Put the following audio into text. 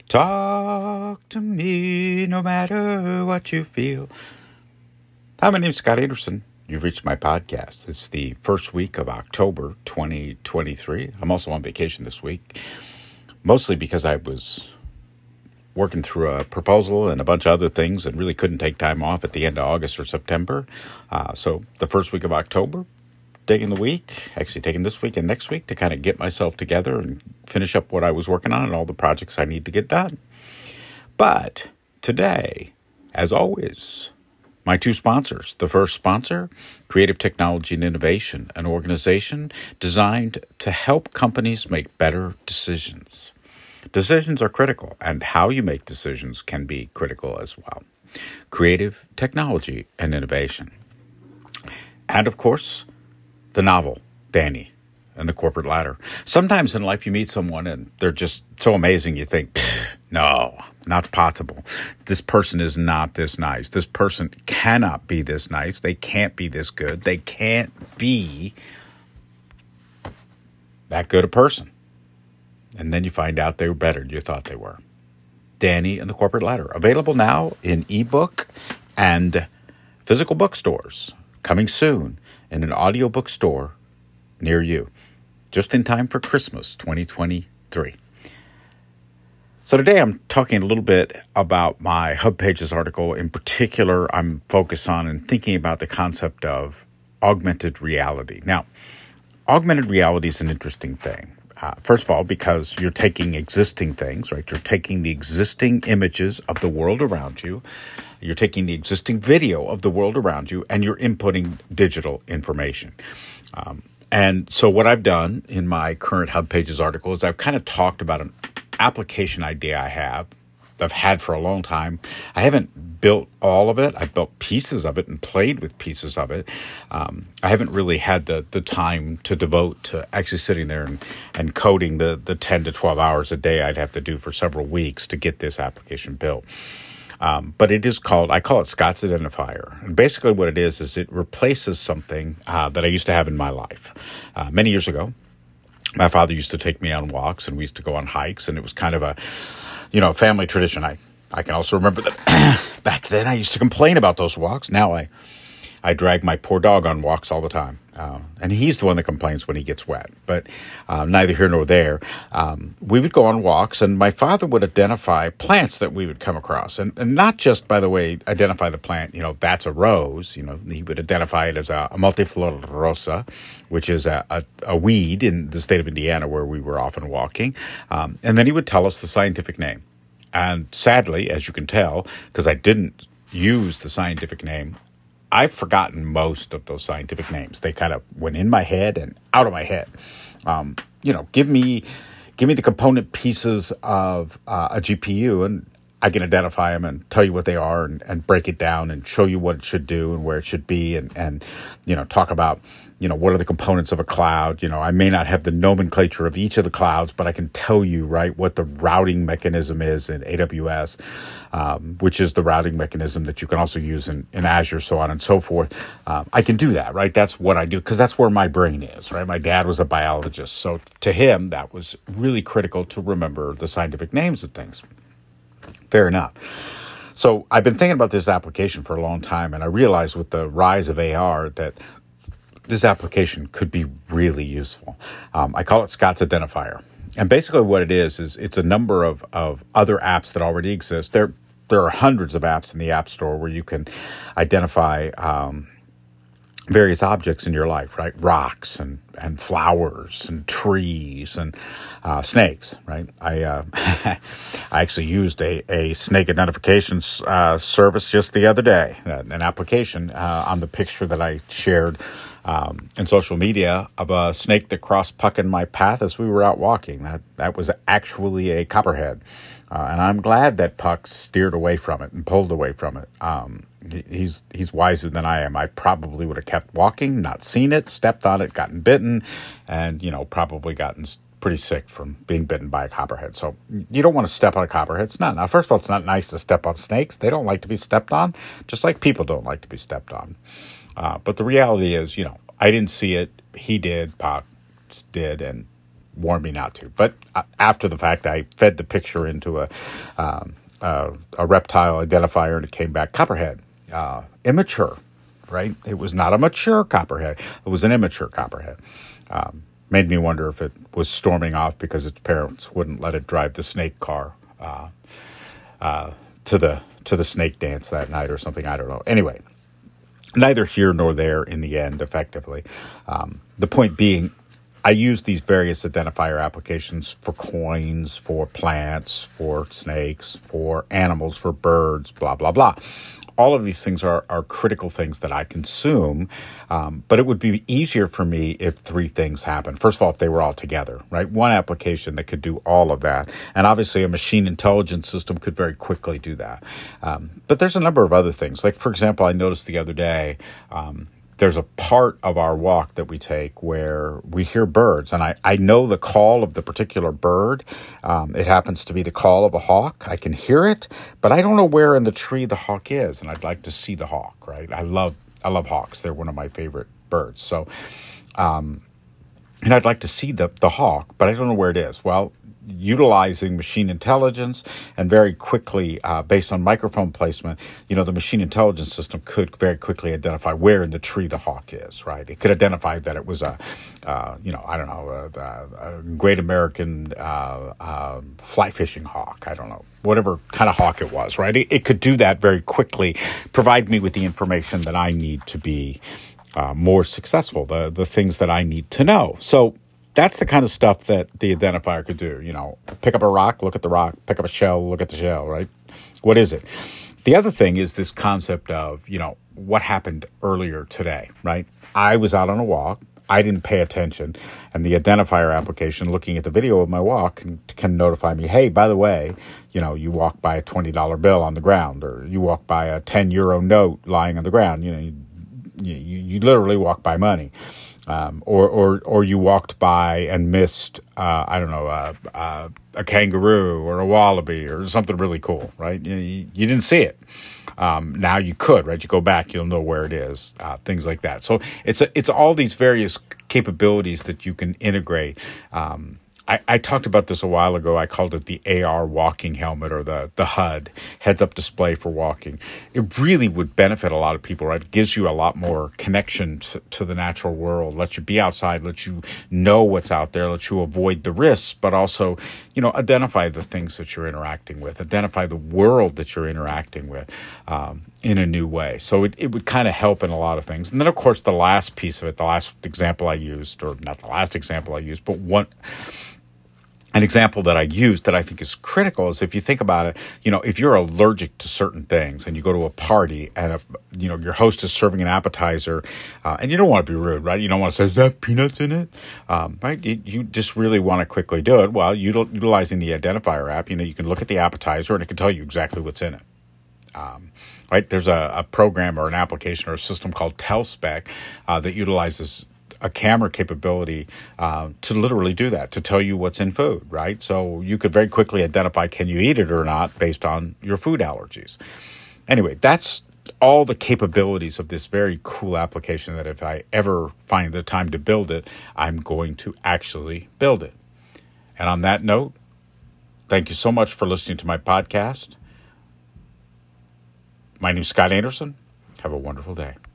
Talk to me no matter what you feel. Hi, my name is Scott Anderson. You've reached my podcast. It's the first week of October 2023. I'm also on vacation this week, mostly because I was working through a proposal and a bunch of other things and really couldn't take time off at the end of August or September. So the first week of October, taking this week and next week to kind of get myself together and finish up what I was working on and all the projects I need to get done. But today, as always, my two sponsors. The first sponsor, Creative Technology and Innovation, an organization designed to help companies make better decisions. Decisions are critical, and how you make decisions can be critical as well. Creative Technology and Innovation. And of course, the novel, Danny and the Corporate Ladder. Sometimes in life you meet someone and they're just so amazing you think, no, not possible. This person is not this nice. This person cannot be this nice. They can't be this good. They can't be that good a person. And then you find out they were better than you thought they were. Danny and the Corporate Ladder. Available now in ebook and physical bookstores. Coming soon in an audiobook store near you. Just in time for Christmas 2023. So today I'm talking a little bit about my Hub Pages article. In particular, I'm focused on and thinking about the concept of augmented reality. Now, augmented reality is an interesting thing. First of all, because you're taking existing things, right? You're taking the existing images of the world around you. You're taking the existing video of the world around you, and you're inputting digital information. And so what I've done in my current Hub Pages article is I've kind of talked about an application idea I've had for a long time. I haven't built all of it. I've built pieces of it and played with pieces of it. I haven't really had the time to devote to actually sitting there and coding the 10 to 12 hours a day I'd have to do for several weeks to get this application built. But I call it Scott's Identifier. And basically what it is it replaces something that I used to have in my life. Many years ago, my father used to take me on walks and we used to go on hikes, and it was kind of a family tradition. I can also remember that back then I used to complain about those walks. Now I drag my poor dog on walks all the time. And he's the one that complains when he gets wet. But neither here nor there. We would go on walks, and my father would identify plants that we would come across. And not just, by the way, identify the plant, that's a rose. He would identify it as a multiflora rosa, which is a weed in the state of Indiana where we were often walking. And then he would tell us the scientific name. And sadly, as you can tell, because I didn't use the scientific name, I've forgotten most of those scientific names. They kind of went in my head and out of my head. Give me the component pieces of a GPU, and I can identify them and tell you what they are and break it down and show you what it should do and where it should be and talk about, what are the components of a cloud. I may not have the nomenclature of each of the clouds, but I can tell you, right, what the routing mechanism is in AWS, which is the routing mechanism that you can also use in Azure, so on and so forth. I can do that, right? That's what I do because that's where my brain is, right? My dad was a biologist. So to him, that was really critical to remember the scientific names of things. Fair enough. So I've been thinking about this application for a long time, and I realized with the rise of AR that this application could be really useful. I call it Scott's Identifier. And basically what it is it's a number of other apps that already exist. There are hundreds of apps in the App Store where you can identify various objects in your life, right? Rocks and flowers and trees and snakes, right? I actually used a snake identification service just the other day, an application on the picture that I shared in social media of a snake that crossed Puck in my path as we were out walking. That was actually a copperhead. And I'm glad that Puck steered away from it and pulled away from it. He's wiser than I am. I probably would have kept walking, not seen it, stepped on it, gotten bitten, and, probably gotten pretty sick from being bitten by a copperhead. So you don't want to step on a copperhead. It's not. Now, first of all, it's not nice to step on snakes. They don't like to be stepped on, just like people don't like to be stepped on. But the reality is, I didn't see it. He did. Puck did. And warned me not to. But after the fact, I fed the picture into a reptile identifier, and it came back copperhead, immature, right? It was not a mature copperhead. It was an immature copperhead. Made me wonder if it was storming off because its parents wouldn't let it drive the snake car to the snake dance that night or something. I don't know. Anyway, neither here nor there in the end, effectively. The point being, I use these various identifier applications for coins, for plants, for snakes, for animals, for birds, blah, blah, blah. All of these things are critical things that I consume, but it would be easier for me if three things happened. First of all, if they were all together, right? One application that could do all of that. And obviously a machine intelligence system could very quickly do that. But there's a number of other things. Like, for example, I noticed the other day, there's a part of our walk that we take where we hear birds, and I know the call of the particular bird. It happens to be the call of a hawk. I can hear it, but I don't know where in the tree the hawk is, and I'd like to see the hawk, right? I love hawks. They're one of my favorite birds. So, and I'd like to see the hawk, but I don't know where it is. Well, utilizing machine intelligence and very quickly, based on microphone placement, the machine intelligence system could very quickly identify where in the tree the hawk is, right? It could identify that it was a great American fly fishing hawk. I don't know, whatever kind of hawk it was, right? It could do that very quickly, provide me with the information that I need to be more successful, the things that I need to know. So that's the kind of stuff that the identifier could do. Pick up a rock, look at the rock, pick up a shell, look at the shell, right? What is it? The other thing is this concept of, what happened earlier today, right? I was out on a walk. I didn't pay attention. And the identifier application looking at the video of my walk can notify me, hey, by the way, you walked by a $20 bill on the ground, or you walked by a 10 euro note lying on the ground. You literally walk by money. Or you walked by and missed, a kangaroo or a wallaby or something really cool, right? You didn't see it. Now you could, right? You go back, you'll know where it is, things like that. So it's all these various capabilities that you can integrate. I talked about this a while ago. I called it the AR walking helmet, or the HUD, heads-up display for walking. It really would benefit a lot of people, right? It gives you a lot more connection to the natural world, lets you be outside, lets you know what's out there, lets you avoid the risks, but also, identify the things that you're interacting with, identify the world that you're interacting with in a new way. So it would kind of help in a lot of things. And then, of course, the last piece of it, the last example I used, or not the last example I used, but an example that I used that I think is critical is, if you think about it, if you're allergic to certain things and you go to a party and your host is serving an appetizer, and you don't want to be rude, right? You don't want to say, is that peanuts in it? Right? You just really want to quickly do it. Well, utilizing the identifier app, you can look at the appetizer and it can tell you exactly what's in it. Right? There's a program or an application or a system called TelSpec that utilizes a camera capability to literally do that, to tell you what's in food, right? So you could very quickly identify, can you eat it or not, based on your food allergies. Anyway, that's all the capabilities of this very cool application that if I ever find the time to build it, I'm going to actually build it. And on that note, thank you so much for listening to my podcast. My name is Scott Anderson. Have a wonderful day.